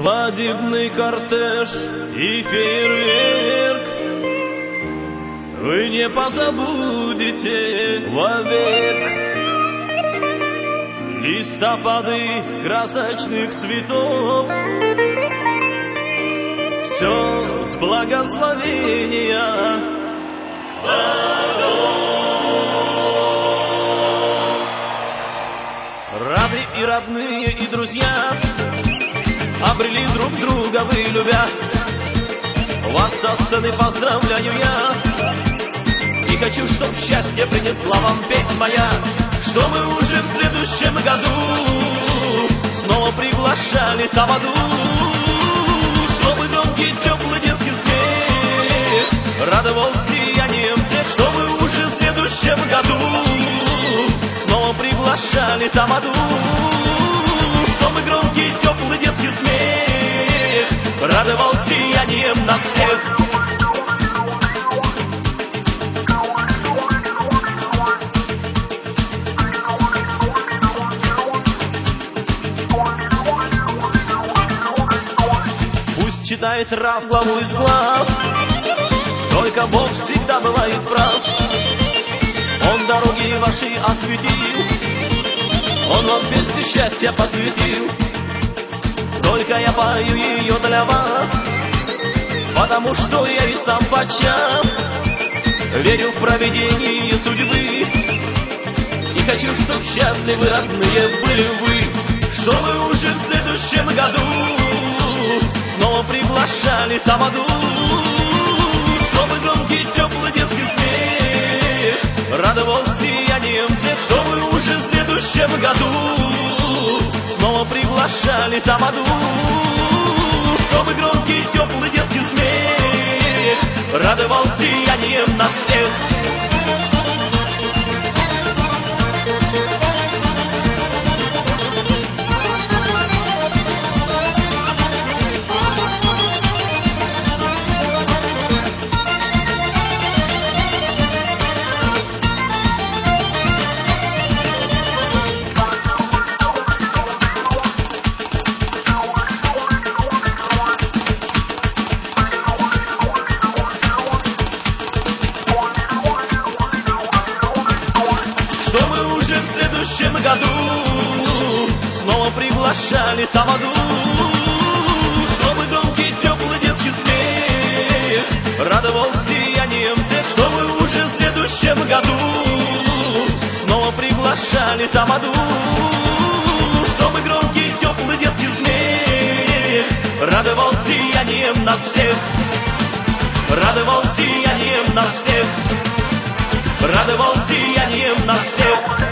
Свадебный кортеж и фейерверк вы не позабудете вовек. Листопады красочных цветов, все с благословения богов. Рады и родные, и друзья обрели друг друга, вы любя. Вас со сцены поздравляю я, и хочу, чтоб счастье принесла вам песнь моя, что мы уже в следующем году снова приглашали тамаду, чтобы громкий теплый детский смех радовал сиянием всех, что мы уже в следующем году снова приглашали тамаду, чтобы громкий теплый детский смех радовал сиянием нас всех. Пусть читает раб главу из глав, только Бог всегда бывает прав. Он дороги ваши осветил, Он вам песню счастья посвятил. Только я пою ее для вас, потому что я и сам подчас верю в провидение судьбы, и хочу, чтоб счастливы родные были вы, что вы уже в следующем году снова приглашали тамаду, чтобы громкий теплый детский смех радовал сиянием всех, что вы уже в следующем году снова приглашали тамаду, чтобы громкий теплый детский смех радовал сиянием нас всех. Что мы уже в следующем году снова приглашали тамаду, чтобы громкий теплый детский смех радовал сиянием всех, что мы уже в следующем году снова приглашали тамаду, чтобы громкий теплый детский смех радовал сиянием нас всех, радовал сиянием нас всех, радовал сиянием нас всех.